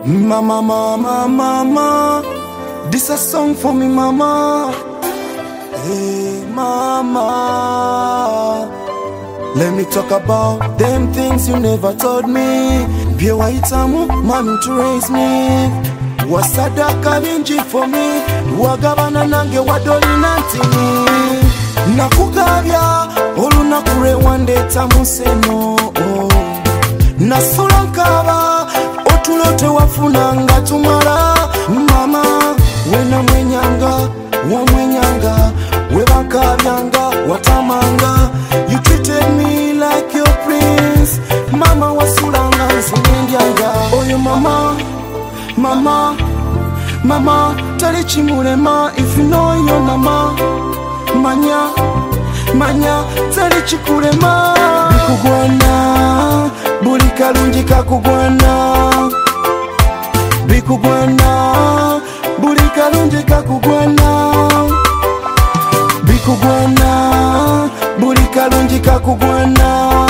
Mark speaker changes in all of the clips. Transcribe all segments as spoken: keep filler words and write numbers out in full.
Speaker 1: Mama, mama, mama, this a song for me, mama. Hey, mama, let me talk about them things you never told me. Pia waitamu, mami to raise me. Wasadaka binji for me. Wagabana nange wadoli nantini. Nakugabya, olu nakure one day tamu seno. Nasulankaba, otulote wafunanga tumara. Mama, wena mwenyanga, wa mwenyanga, webakabyanga, watamanga. You treated me like your prince. Mama wasulanga nsinendyanga. Oyo mama, mama, mama, tali chimulema. If you know your mama, manya, manya, tali chikulema. Bikugwana, buli kalungi kakugwana. Bikugwana, buli kalungi kakugwana. Bikugwana, buli kalungi kakugwana.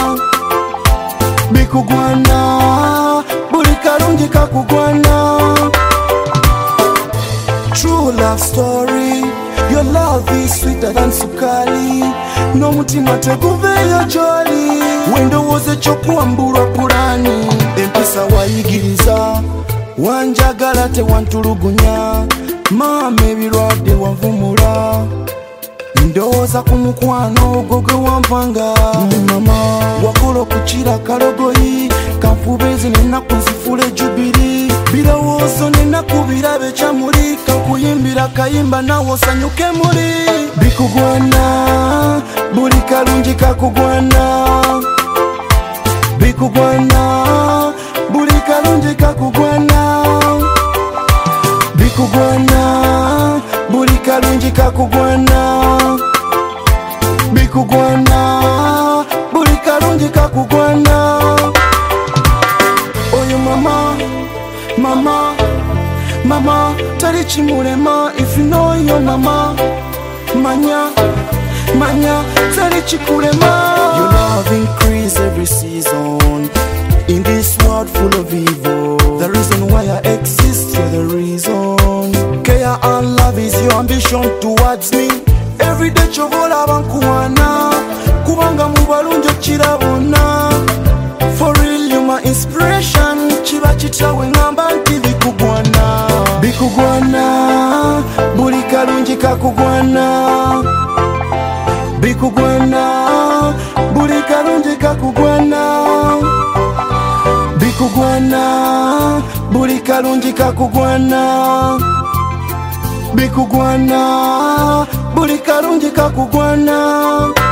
Speaker 1: Bikugwana, buli kalungi kakugwana. True love story, your love is sweeter than sukali. No mutima teguveyo jolly. Wendo woze chokuambura purani. Empisa wayigiriza, wanjagala te wantulugunya. Mama ebirwadde wavumula. Ndoza kumukwano goge wampanga. Mama wakola kuchira kalogoyi. Kanfubezi nenaku nzifule jubiri. Birowoozo nenaku birabe chamuli. Kankuyimbira kayimba nawo osanyuke muli. Bikugwana, buli kalungi kakugwana. Bikugwana, buli kalungi kakugwana. Bikugwana, buli kalungi kakugwana. Bikugwana, buli kalungi kakugwana. Oyo mama, mama, mama, tali chimulema. If you know your mama, manya, manya, tali chikulema. Your love increase every season. In this world full of evil, the reason why I exist, you're the reason. Care and love is your ambition towards me. Every day chovola bankuwana. Kubanga mubalunjo chirabona. For real you my inspiration. Chiba chitawe ngamba nti bikugwana. Bikugwana, buli kalungi kakugwana. Bikugwana, buli kalungi kakugwana. Bikugwana, buli kalungi kakugwana. Bikugwana, buli kalungi kakugwana.